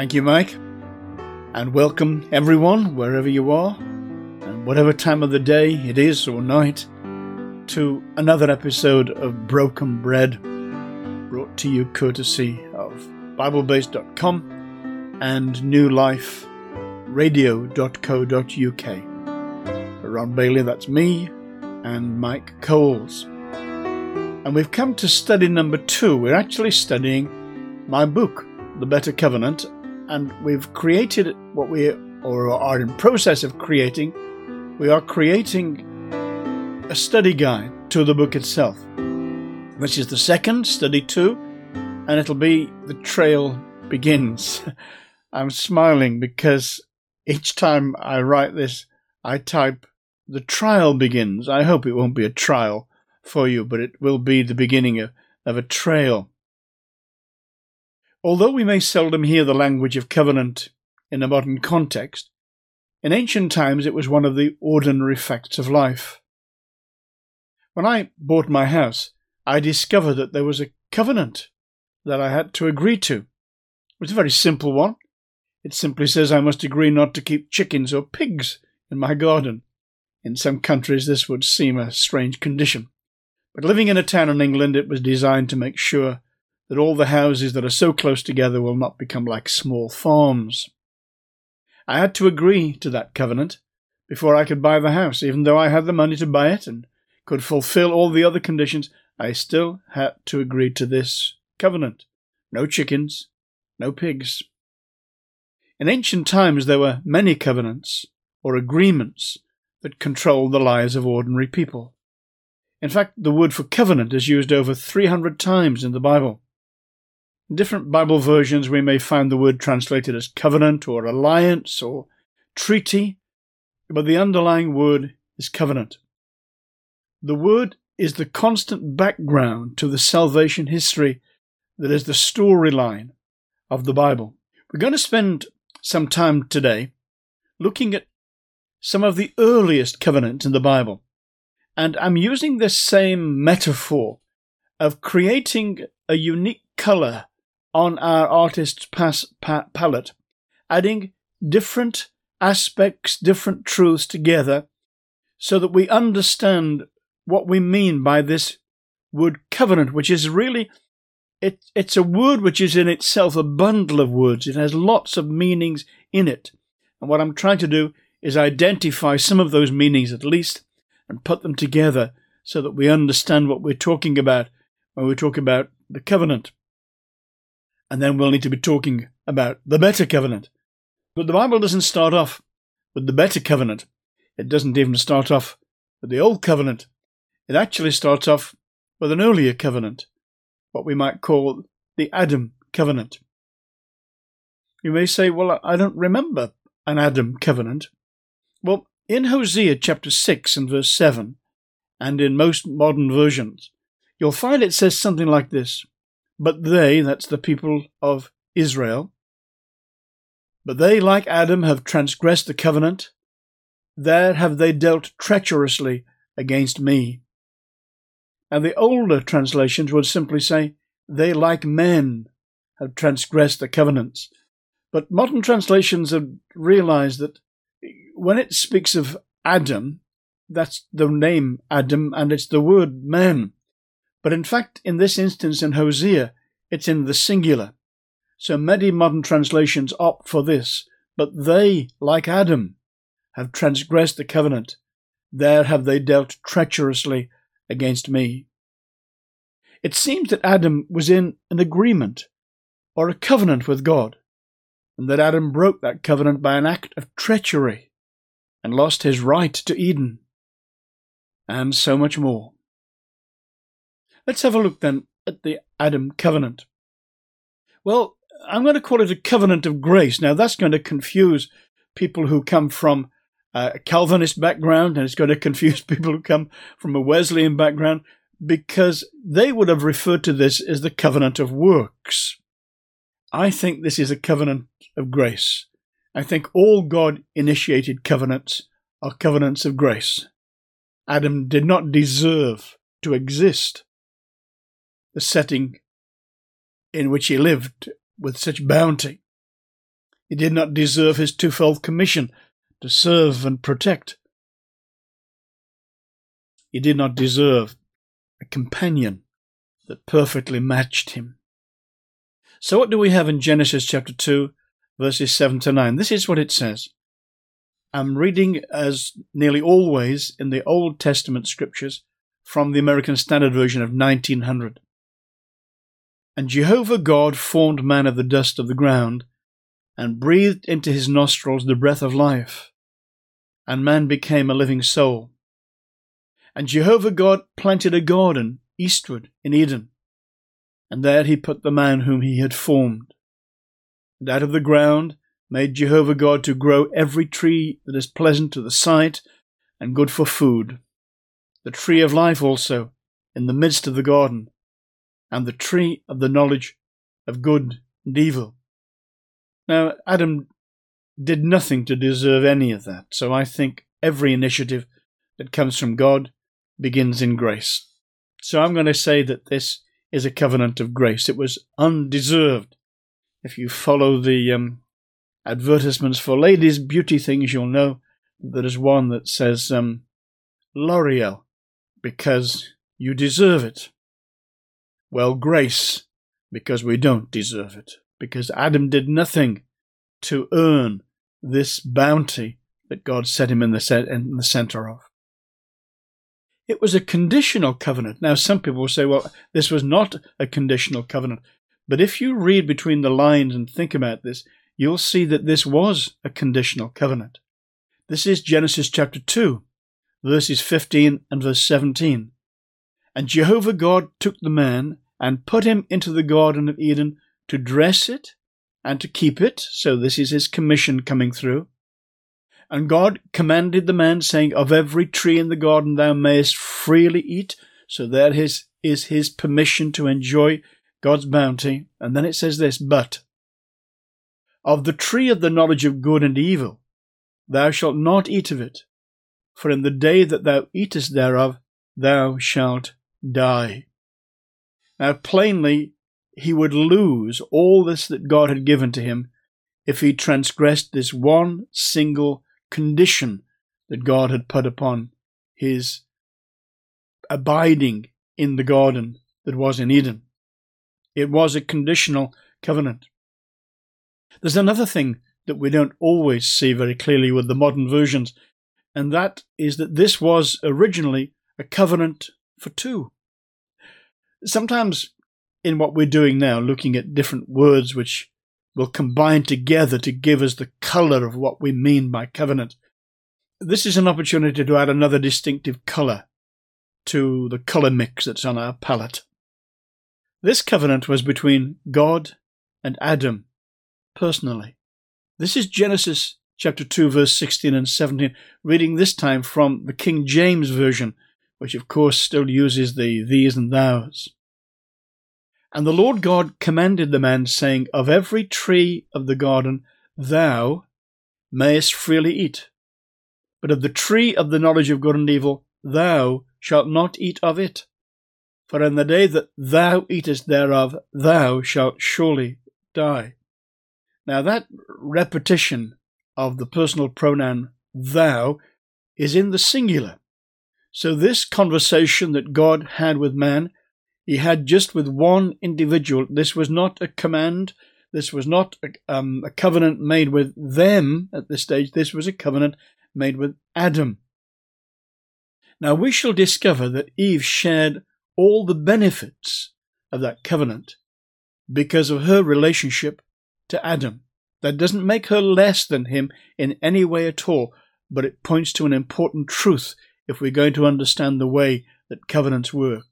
Thank you, Mike. And welcome everyone, wherever you are, and whatever time of the day it is or night, to another episode of Broken Bread, brought to you courtesy of BibleBase.com and newliferadio.co.uk. Ron Bailey, that's me, and Mike Coles. And we've come to study number 2. We're actually studying my book, The Better Covenant, and we've created what we are in process of creating. We are creating a study guide to the book itself. This is the second, study 2, and it'll be The Trail Begins. I'm smiling because each time I write this, I type The Trial Begins. I hope it won't be a trial for you, but it will be the beginning of a trail. Although we may seldom hear the language of covenant in a modern context, in ancient times it was one of the ordinary facts of life. When I bought my house, I discovered that there was a covenant that I had to agree to. It was a very simple one. It simply says I must agree not to keep chickens or pigs in my garden. In some countries this would seem a strange condition. But living in a town in England, it was designed to make sure that all the houses that are so close together will not become like small farms. I had to agree to that covenant before I could buy the house. Even though I had the money to buy it and could fulfill all the other conditions, I still had to agree to this covenant. No chickens, no pigs. In ancient times, there were many covenants or agreements that controlled the lives of ordinary people. In fact, the word for covenant is used over 300 times in the Bible. In different Bible versions, we may find the word translated as covenant or alliance or treaty, but the underlying word is covenant. The word is the constant background to the salvation history that is the storyline of the Bible. We're going to spend some time today looking at some of the earliest covenants in the Bible. And I'm using this same metaphor of creating a unique color on our artist's palette, adding different aspects, different truths together so that we understand what we mean by this word covenant, which is really, it's a word which is in itself a bundle of words. It has lots of meanings in it. And what I'm trying to do is identify some of those meanings at least and put them together so that we understand what we're talking about when we talk about the covenant. And then we'll need to be talking about the better covenant. But the Bible doesn't start off with the better covenant. It doesn't even start off with the old covenant. It actually starts off with an earlier covenant, what we might call the Adam covenant. You may say, well, I don't remember an Adam covenant. Well, in Hosea chapter 6 and verse 7, and in most modern versions, you'll find it says something like this. But they, that's the people of Israel, but they, like Adam, have transgressed the covenant. There have they dealt treacherously against me. And the older translations would simply say, they, like men, have transgressed the covenants. But modern translations have realized that when it speaks of Adam, that's the name Adam, and it's the word man. But in fact, in this instance in Hosea, it's in the singular. So many modern translations opt for this. But they, like Adam, have transgressed the covenant. There have they dealt treacherously against me. It seems that Adam was in an agreement or a covenant with God, and that Adam broke that covenant by an act of treachery and lost his right to Eden, and so much more. Let's have a look then at the Adam covenant. Well, I'm going to call it a covenant of grace. Now, that's going to confuse people who come from a Calvinist background, and it's going to confuse people who come from a Wesleyan background, because they would have referred to this as the covenant of works. I think this is a covenant of grace. I think all God-initiated covenants are covenants of grace. Adam did not deserve to exist. The setting in which he lived with such bounty. He did not deserve his twofold commission to serve and protect. He did not deserve a companion that perfectly matched him. So what do we have in Genesis chapter 2, verses 7 to 9? This is what it says. I'm reading, as nearly always in the Old Testament scriptures, from the American Standard Version of 1900. And Jehovah God formed man of the dust of the ground, and breathed into his nostrils the breath of life, and man became a living soul. And Jehovah God planted a garden eastward in Eden, and there he put the man whom he had formed. And out of the ground made Jehovah God to grow every tree that is pleasant to the sight and good for food, the tree of life also in the midst of the garden, and the tree of the knowledge of good and evil. Now, Adam did nothing to deserve any of that, so I think every initiative that comes from God begins in grace. So I'm going to say that this is a covenant of grace. It was undeserved. If you follow the advertisements for ladies' beauty things, you'll know that there's one that says L'Oreal, because you deserve it. Well, grace, because we don't deserve it, because Adam did nothing to earn this bounty that God set him in the center of. It was a conditional covenant. Now, some people will say, well, this was not a conditional covenant. But if you read between the lines and think about this, you'll see that this was a conditional covenant. This is Genesis chapter 2, verses 15 and verse 17. And Jehovah God took the man and put him into the Garden of Eden to dress it and to keep it. So this is his commission coming through. And God commanded the man, saying, of every tree in the garden thou mayest freely eat. So there is his permission to enjoy God's bounty. And then it says this, but of the tree of the knowledge of good and evil thou shalt not eat of it, for in the day that thou eatest thereof thou shalt die. Now plainly he would lose all this that God had given to him if he transgressed this one single condition that God had put upon his abiding in the garden that was in Eden. It was a conditional covenant. There's another thing that we don't always see very clearly with the modern versions, and that is that this was originally a covenant for two. Sometimes in what we're doing now, looking at different words which will combine together to give us the colour of what we mean by covenant, this is an opportunity to add another distinctive colour to the colour mix that's on our palette. This covenant was between God and Adam personally. This is Genesis chapter 2, verse 16 and 17, reading this time from the King James Version, which of course still uses the these and thous. And the Lord God commanded the man, saying, of every tree of the garden thou mayest freely eat, but of the tree of the knowledge of good and evil thou shalt not eat of it. For in the day that thou eatest thereof thou shalt surely die. Now that repetition of the personal pronoun thou is in the singular. So this conversation that God had with man, he had just with one individual. This was not a command. This was not a covenant made with them at this stage. This was a covenant made with Adam. Now we shall discover that Eve shared all the benefits of that covenant because of her relationship to Adam. That doesn't make her less than him in any way at all, but it points to an important truth if we're going to understand the way that covenants work.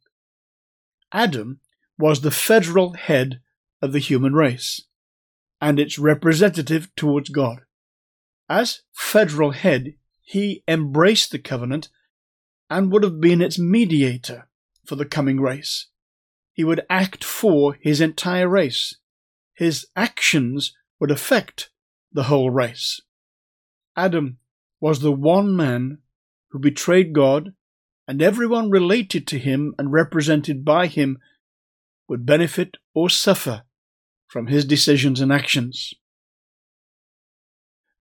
Adam was the federal head of the human race and its representative towards God. As federal head, he embraced the covenant and would have been its mediator for the coming race. He would act for his entire race. His actions would affect the whole race. Adam was the one man who betrayed God, and everyone related to him and represented by him would benefit or suffer from his decisions and actions.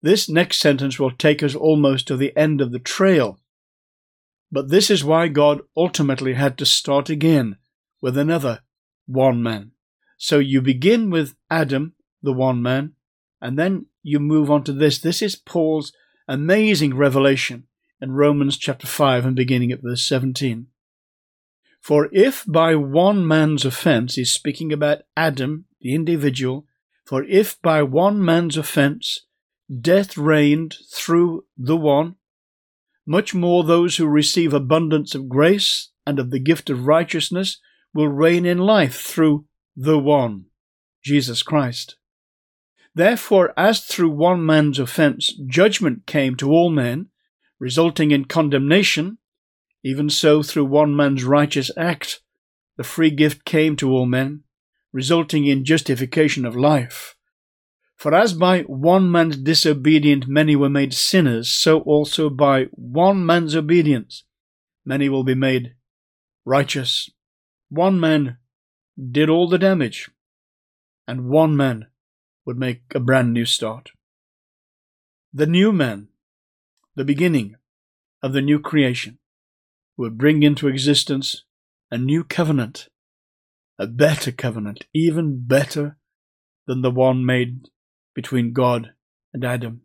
This next sentence will take us almost to the end of the trail. But this is why God ultimately had to start again with another one man. So you begin with Adam, the one man, and then you move on to this. This is Paul's amazing revelation in Romans chapter 5 and beginning at verse 17. For if by one man's offense, he's speaking about Adam, the individual, for if by one man's offense death reigned through the one, much more those who receive abundance of grace and of the gift of righteousness will reign in life through the one, Jesus Christ. Therefore, as through one man's offense judgment came to all men, resulting in condemnation, even so through one man's righteous act the free gift came to all men, resulting in justification of life. For as by one man's disobedience many were made sinners, so also by one man's obedience many will be made righteous. One man did all the damage, and one man would make a brand new start. The new man, the beginning of the new creation, would bring into existence a new covenant, a better covenant, even better than the one made between God and Adam.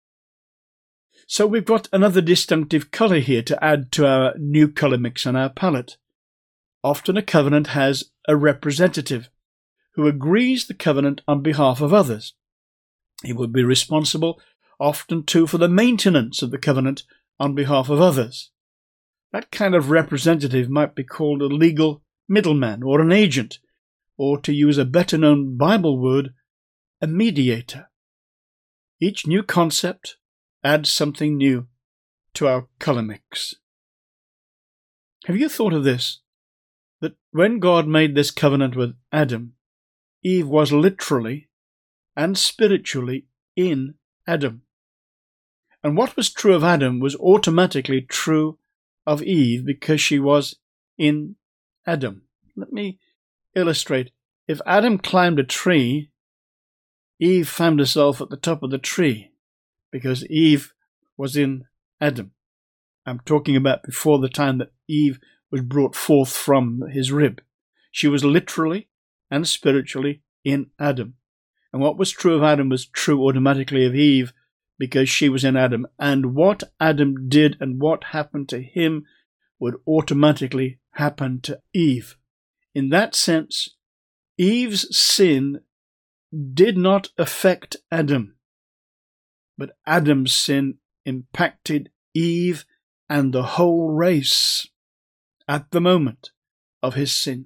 So we've got another distinctive colour here to add to our new colour mix on our palette. Often a covenant has a representative who agrees the covenant on behalf of others. He would be responsible often too for the maintenance of the covenant on behalf of others. That kind of representative might be called a legal middleman or an agent, or to use a better-known Bible word, a mediator. Each new concept adds something new to our colour mix. Have you thought of this? That when God made this covenant with Adam, Eve was literally and spiritually in Adam. And what was true of Adam was automatically true of Eve because she was in Adam. Let me illustrate. If Adam climbed a tree, Eve found herself at the top of the tree because Eve was in Adam. I'm talking about before the time that Eve was brought forth from his rib. She was literally and spiritually in Adam. And what was true of Adam was true automatically of Eve because she was in Adam. And what Adam did and what happened to him would automatically happen to Eve. In that sense, Eve's sin did not affect Adam, but Adam's sin impacted Eve and the whole race at the moment of his sin.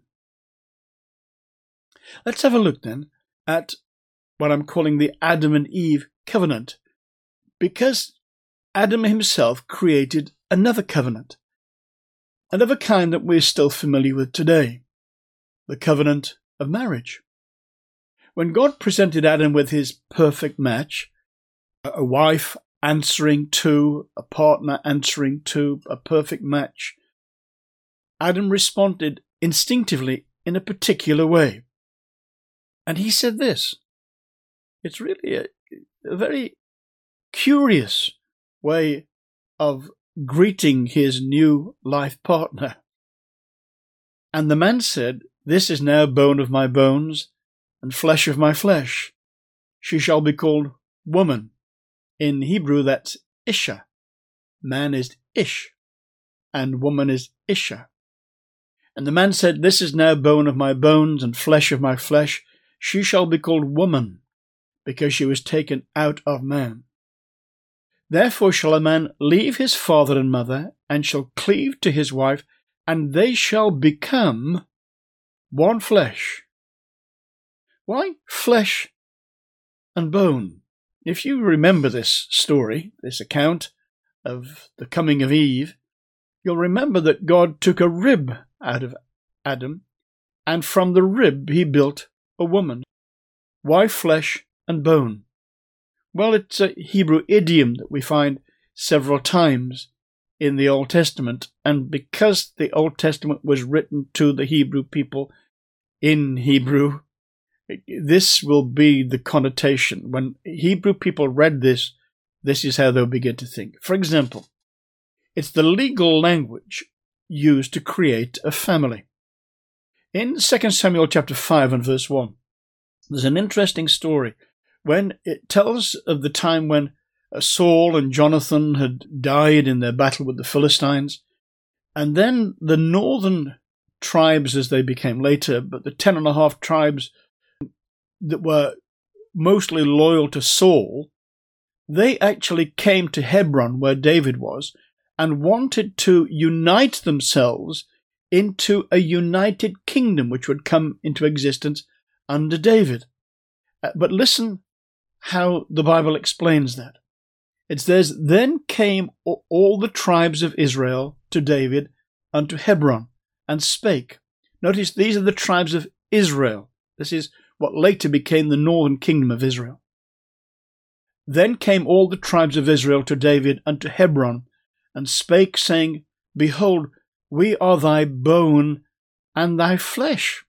Let's have a look then at what I'm calling the Adam and Eve covenant, because Adam himself created another covenant, another kind that we're still familiar with today, the covenant of marriage. When God presented Adam with his perfect match, a wife answering to, a partner answering to, a perfect match, Adam responded instinctively in a particular way. And he said this. It's really a very curious way of greeting his new life partner. And the man said, "This is now bone of my bones and flesh of my flesh. She shall be called woman." In Hebrew, that's Isha. Man is Ish, and woman is Isha. And the man said, "This is now bone of my bones and flesh of my flesh. She shall be called woman, because she was taken out of man. Therefore shall a man leave his father and mother, and shall cleave to his wife, and they shall become one flesh." Why flesh and bone? If you remember this story, this account of the coming of Eve, you'll remember that God took a rib out of Adam, and from the rib he built a woman. Why flesh and bone? Well, it's a Hebrew idiom that we find several times in the Old Testament, and because the Old Testament was written to the Hebrew people in Hebrew, this will be the connotation. When Hebrew people read this, this is how they'll begin to think. For example, it's the legal language used to create a family. In 2 Samuel chapter 5 and verse 1, there's an interesting story when it tells of the time when Saul and Jonathan had died in their battle with the Philistines, and then the northern tribes, as they became later, but the 10.5 tribes that were mostly loyal to Saul, they actually came to Hebron, where David was, and wanted to unite themselves into a united kingdom which would come into existence under David. But listen how the Bible explains that. It says, "Then came all the tribes of Israel to David unto Hebron, and spake." Notice these are the tribes of Israel. This is what later became the northern kingdom of Israel. "Then came all the tribes of Israel to David unto Hebron, and spake, saying, Behold, we are thy bone and thy flesh."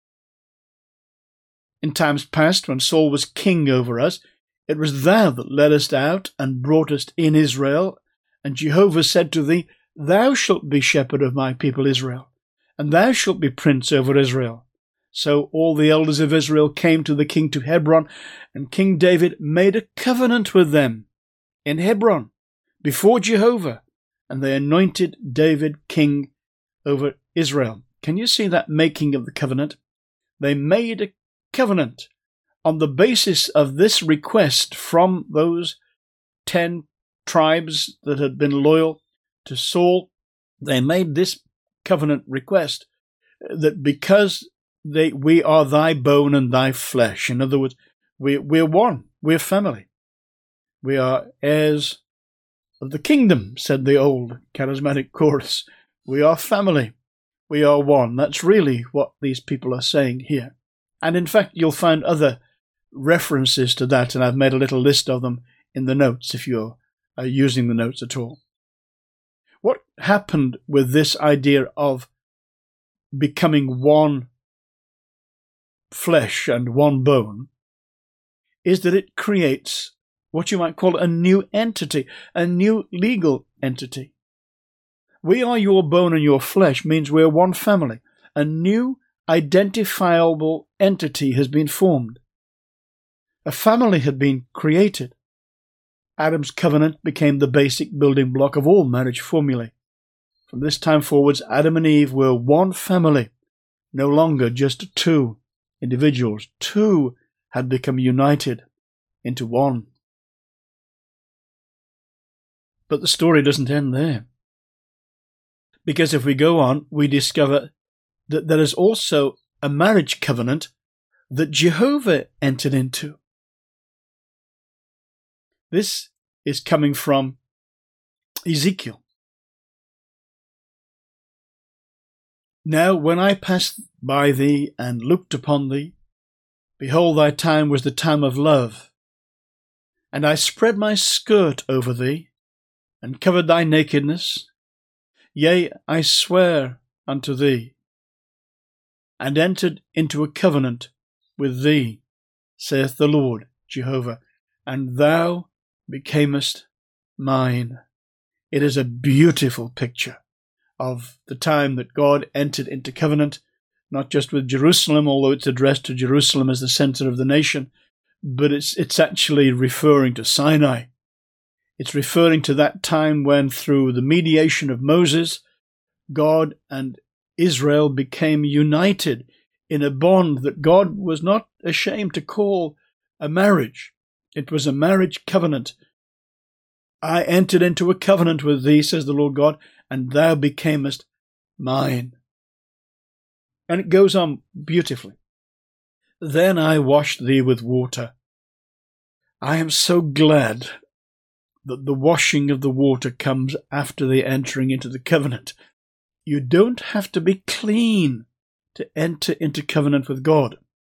In times past, when Saul was king over us, it was thou that led us out and brought us in Israel, and Jehovah said to thee, Thou shalt be shepherd of my people Israel, and thou shalt be prince over Israel. So all the elders of Israel came to the king to Hebron, and King David made a covenant with them in Hebron before Jehovah, and they anointed David king over Israel. Can you see that making of the covenant? They made a covenant on the basis of this request from those 10 tribes that had been loyal to Saul. They made this covenant request that because we are thy bone and thy flesh. In other words, we're one. We're family. We are heirs of the kingdom, said the old charismatic chorus. We are family. We are one. That's really what these people are saying here. And in fact, you'll find other references to that, and I've made a little list of them in the notes if you're using the notes at all. What happened with this idea of becoming one flesh and one bone is that it creates what you might call a new entity, a new legal entity. We are your bone and your flesh means we're one family. A new identifiable entity has been formed. A family had been created. Adam's covenant became the basic building block of all marriage formulae. From this time forwards, Adam and Eve were one family, no longer just two individuals. Two had become united into one. But the story doesn't end there. Because if we go on, we discover that there is also a marriage covenant that Jehovah entered into. This is coming from Ezekiel. Now when I passed by thee and looked upon thee, behold, thy time was the time of love. And I spread my skirt over thee, and covered thy nakedness. Yea, I swear unto thee, and entered into a covenant with thee, saith the Lord Jehovah, and thou becamest mine. It is a beautiful picture of the time that God entered into covenant, not just with Jerusalem, although it's addressed to Jerusalem as the center of the nation, but it's actually referring to Sinai. It's referring to that time when, through the mediation of Moses, God and Israel became united in a bond that God was not ashamed to call a marriage. It was a marriage covenant. I entered into a covenant with thee, says the Lord God, and thou becamest mine. And it goes on beautifully. Then I washed thee with water. I am so glad that the washing of the water comes after the entering into the covenant. You don't have to be clean to enter into covenant with God.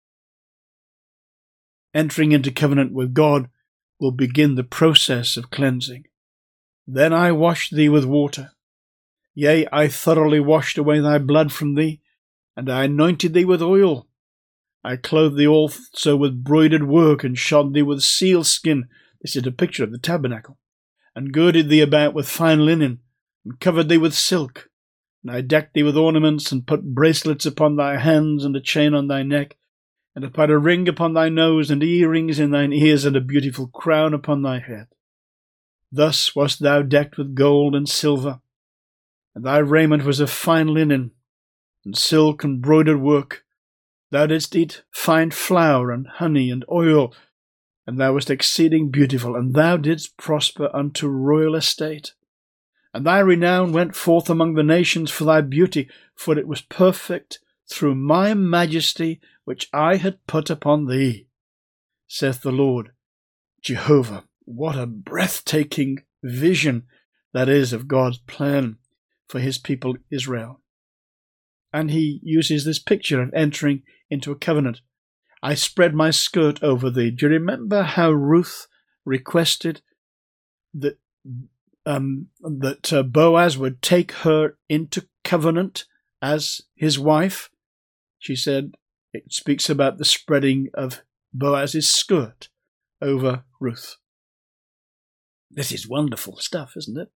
Entering into covenant with God will begin the process of cleansing. Then I washed thee with water. Yea, I thoroughly washed away thy blood from thee, and I anointed thee with oil. I clothed thee also with broidered work, and shod thee with seal skin, This is a picture of the tabernacle. And girded thee about with fine linen, and covered thee with silk. And I decked thee with ornaments, and put bracelets upon thy hands, and a chain on thy neck, and I put a ring upon thy nose, and earrings in thine ears, and a beautiful crown upon thy head. Thus wast thou decked with gold and silver, and thy raiment was of fine linen, and silk and broidered work. Thou didst eat fine flour, and honey, and oil, and thou wast exceeding beautiful, and thou didst prosper unto royal estate. And thy renown went forth among the nations for thy beauty, for it was perfect through my majesty which I had put upon thee, saith the Lord Jehovah. What a breathtaking vision that is of God's plan for his people Israel. And he uses this picture of entering into a covenant. I spread my skirt over thee. Do you remember how Ruth requested that Boaz would take her into covenant as his wife? She said it speaks about the spreading of Boaz's skirt over Ruth. This is wonderful stuff, isn't it?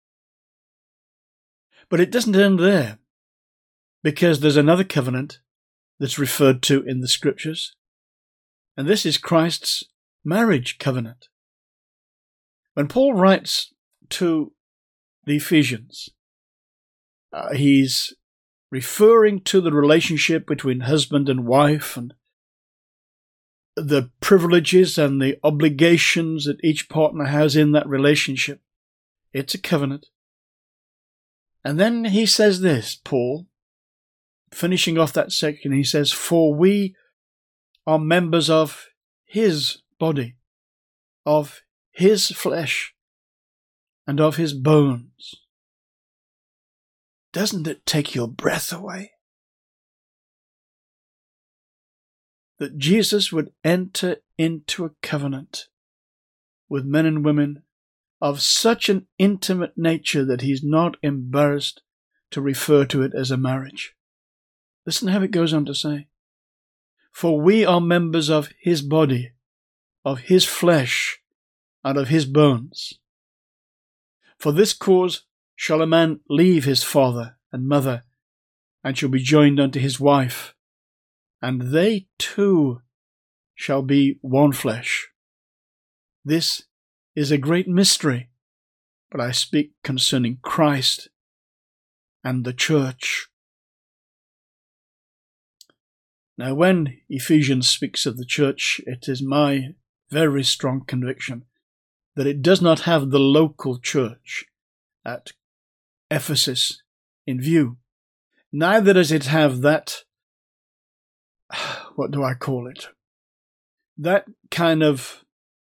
But it doesn't end there, because there's another covenant that's referred to in the scriptures, and this is Christ's marriage covenant. When Paul writes to the Ephesians, he's referring to the relationship between husband and wife and the privileges and the obligations that each partner has in that relationship. It's a covenant. And then he says this, Paul, finishing off that section, he says, for we are members of his body, of his flesh, and of his bones. Doesn't it take your breath away? That Jesus would enter into a covenant with men and women of such an intimate nature that he's not embarrassed to refer to it as a marriage. Listen how it goes on to say, for we are members of his body, of his flesh, and of his bones. For this cause shall a man leave his father and mother, and shall be joined unto his wife, and they two shall be one flesh. This is a great mystery, but I speak concerning Christ and the church. Now, when Ephesians speaks of the church, it is my very strong conviction that it does not have the local church at Ephesus in view. Neither does it have that, what do I call it? That kind of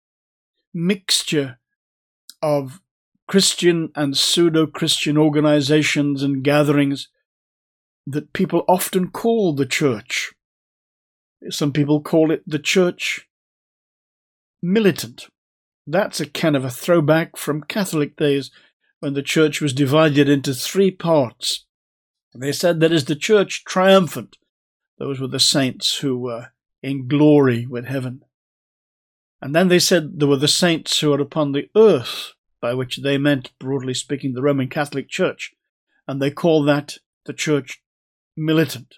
mixture of Christian and pseudo-Christian organizations and gatherings that people often call the church. Some people call it the church militant. That's a kind of a throwback from Catholic days when the church was divided into three parts. They said there is the church triumphant. Those were the saints who were in glory with heaven. And then they said there were the saints who are upon the earth, by which they meant, broadly speaking, the Roman Catholic Church. And they call that the church militant.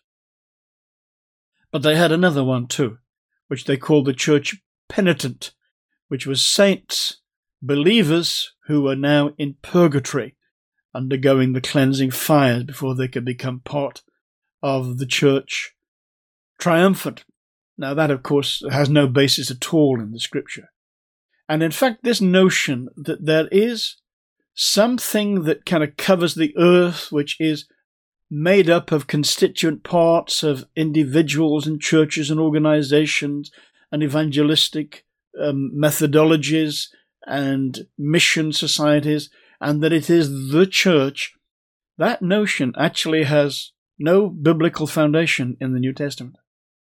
But they had another one too, which they called the church penitent, which was saints, believers who were now in purgatory, undergoing the cleansing fires before they could become part of the church triumphant. Now that, of course, has no basis at all in the scripture. And in fact, this notion that there is something that kind of covers the earth, which is made up of constituent parts of individuals and churches and organizations and evangelistic methodologies and mission societies, and that it is the church, that notion actually has no biblical foundation in the New Testament.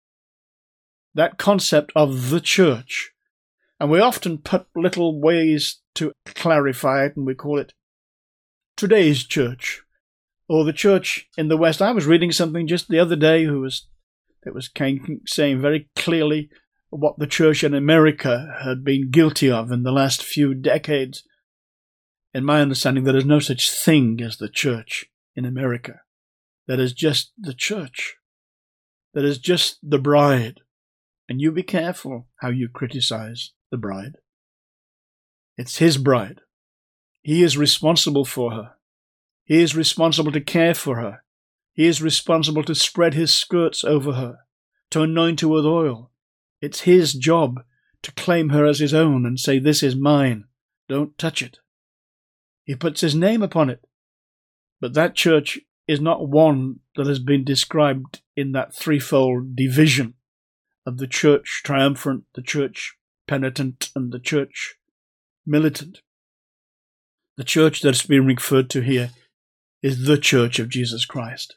That concept of the church. And we often put little ways to clarify it, and we call it today's church, or the church in the West. I was reading something just the other day that was saying very clearly what the church in America had been guilty of in the last few decades. In my understanding, there is no such thing as the church in America. There is just the church. There is just the bride. And you be careful how you criticize the bride. It's his bride. He is responsible for her. He is responsible to care for her. He is responsible to spread his skirts over her, to anoint her with oil. It's his job to claim her as his own and say, "This is mine. Don't touch it." He puts his name upon it. But that church is not one that has been described in that threefold division of the church triumphant, the church penitent, and the church militant. The church that's being referred to here is the church of Jesus Christ.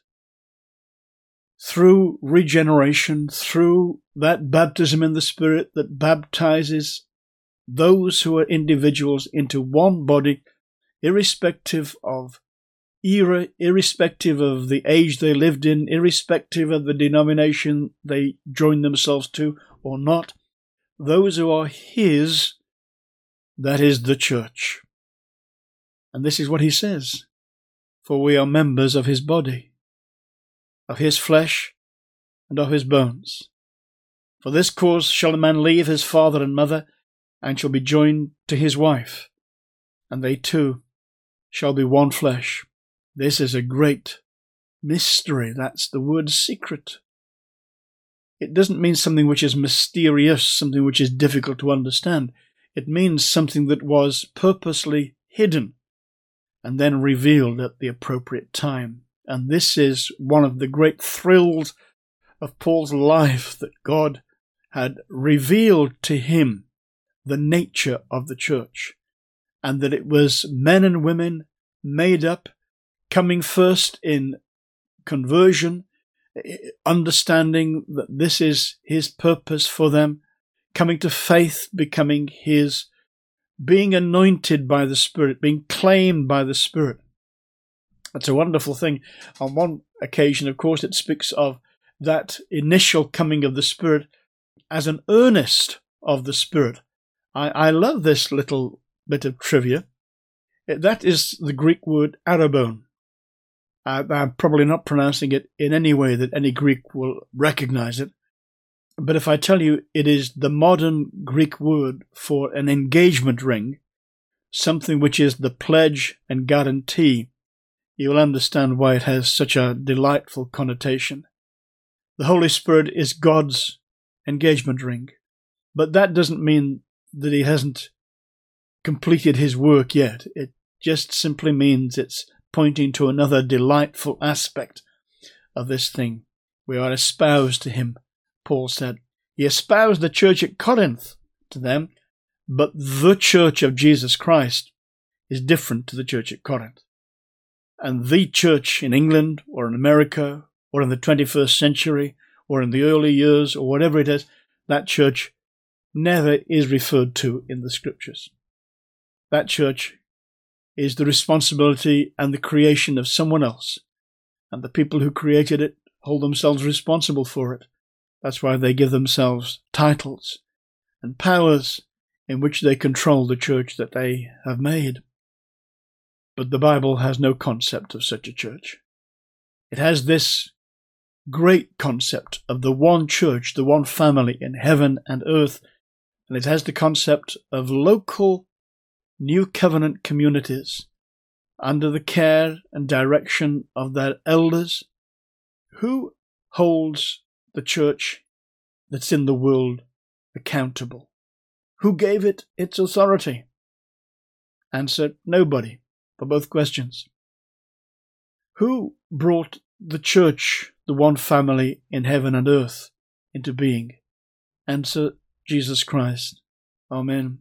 Through regeneration, through that baptism in the Spirit that baptizes those who are individuals into one body, irrespective of era, irrespective of the age they lived in, irrespective of the denomination they joined themselves to or not, those who are his, that is the church. And this is what he says, "For we are members of his body, of his flesh, and of his bones. For this cause shall a man leave his father and mother, and shall be joined to his wife, and they two shall be one flesh." This is a great mystery. That's the word secret. It doesn't mean something which is mysterious, something which is difficult to understand. It means something that was purposely hidden and then revealed at the appropriate time. And this is one of the great thrills of Paul's life, that God had revealed to him the nature of the church, and that it was men and women made up, coming first in conversion, understanding that this is his purpose for them, coming to faith, becoming his, being anointed by the Spirit, being claimed by the Spirit. That's a wonderful thing. On one occasion, of course, it speaks of that initial coming of the Spirit as an earnest of the Spirit. I love this little bit of trivia. That is the Greek word arabon. I'm probably not pronouncing it in any way that any Greek will recognize it. But if I tell you it is the modern Greek word for an engagement ring, something which is the pledge and guarantee, you will understand why it has such a delightful connotation. The Holy Spirit is God's engagement ring. But that doesn't mean that he hasn't completed his work yet. It just simply means it's pointing to another delightful aspect of this thing. We are espoused to him, Paul said. He espoused the church at Corinth to them, but the church of Jesus Christ is different to the church at Corinth. And the church in England or in America or in the 21st century or in the early years or whatever it is, that church never is referred to in the scriptures. That church is the responsibility and the creation of someone else, and the people who created it hold themselves responsible for it. That's why they give themselves titles and powers in which they control the church that they have made. But the Bible has no concept of such a church. It has this great concept of the one church, the one family in heaven and earth, and it has the concept of local New Covenant communities under the care and direction of their elders. Who holds the church that's in the world accountable? Who gave it its authority? Answer: nobody, for both questions. Who brought the church, the one family in heaven and earth, into being? Answer: Jesus Christ. Amen.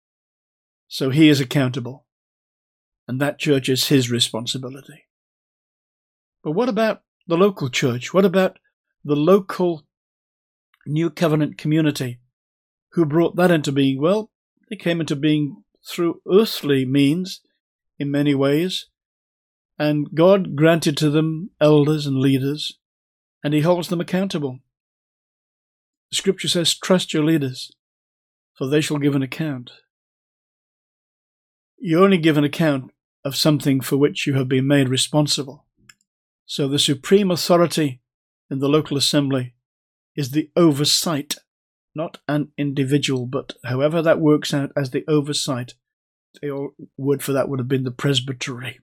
So he is accountable, and that church is his responsibility. But what about the local church? What about the local New Covenant community? Who brought that into being? Well, they came into being through earthly means in many ways, and God granted to them elders and leaders, and he holds them accountable. The scripture says, trust your leaders, for they shall give an account. You only give an account of something for which you have been made responsible. So the supreme authority in the local assembly is the oversight, not an individual, but however that works out as the oversight. The old word for that would have been the presbytery.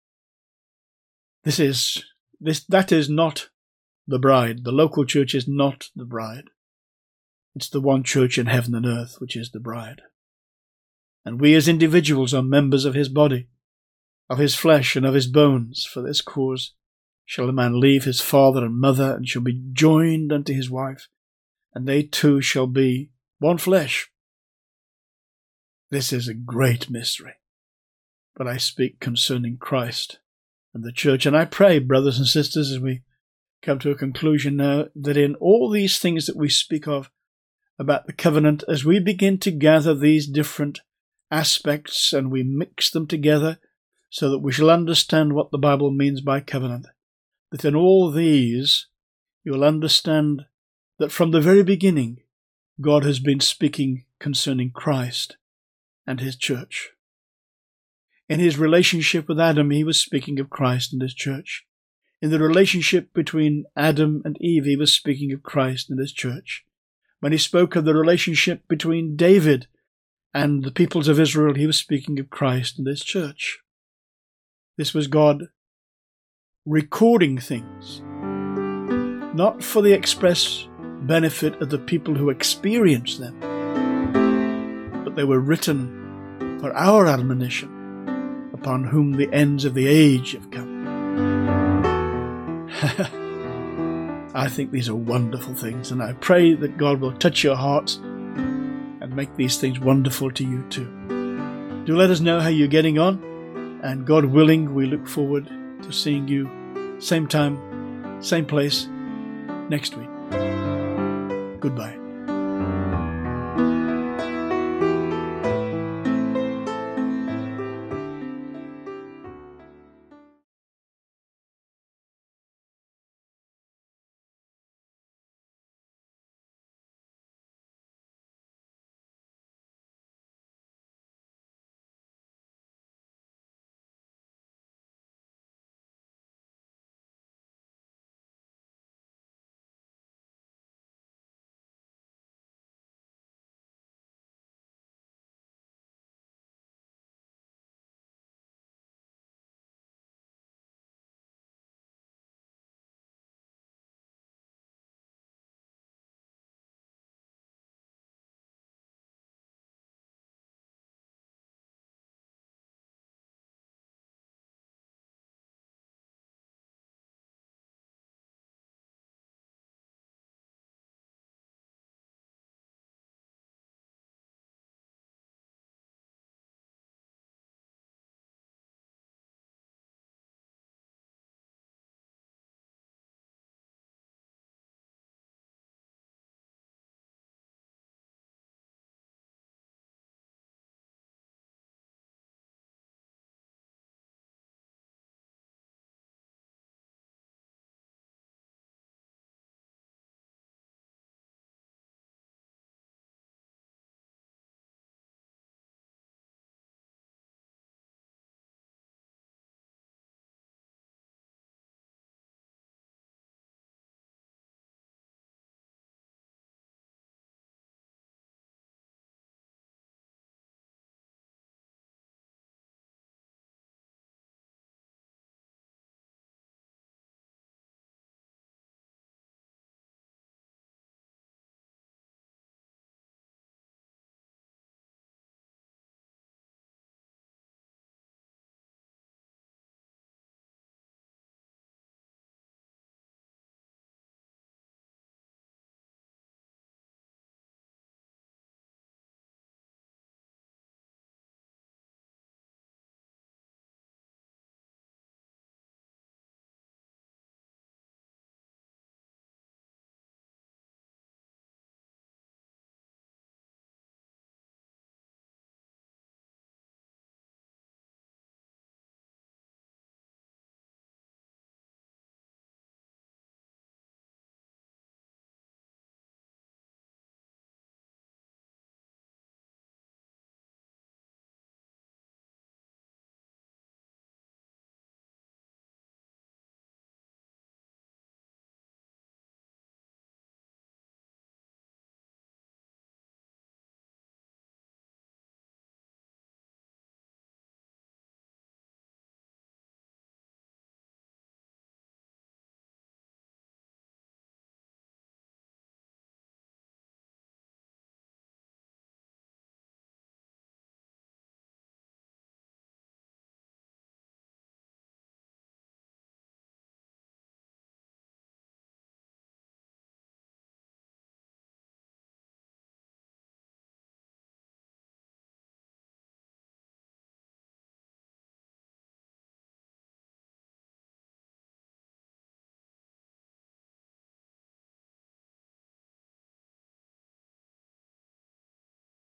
That is not the bride. The local church is not the bride. It's the one church in heaven and earth which is the bride. And we as individuals are members of his body, of his flesh and of his bones. For this cause shall a man leave his father and mother, and shall be joined unto his wife, and they two shall be one flesh. This is a great mystery. But I speak concerning Christ and the church. And I pray, brothers and sisters, as we come to a conclusion now, that in all these things that we speak of about the covenant, as we begin to gather these different aspects and we mix them together so that we shall understand what the Bible means by covenant, that in all these you will understand that from the very beginning God has been speaking concerning Christ and his church. In his relationship with Adam, he was speaking of Christ and his church. In the relationship between Adam and Eve, he was speaking of Christ and his church. When he spoke of the relationship between David and the peoples of Israel, he was speaking of Christ and his church. This was God recording things, not for the express benefit of the people who experienced them, but they were written for our admonition, upon whom the ends of the age have come. I think these are wonderful things, and I pray that God will touch your hearts and make these things wonderful to you too. Do let us know how you're getting on, and God willing, we look forward to seeing you same time, same place, next week. Goodbye.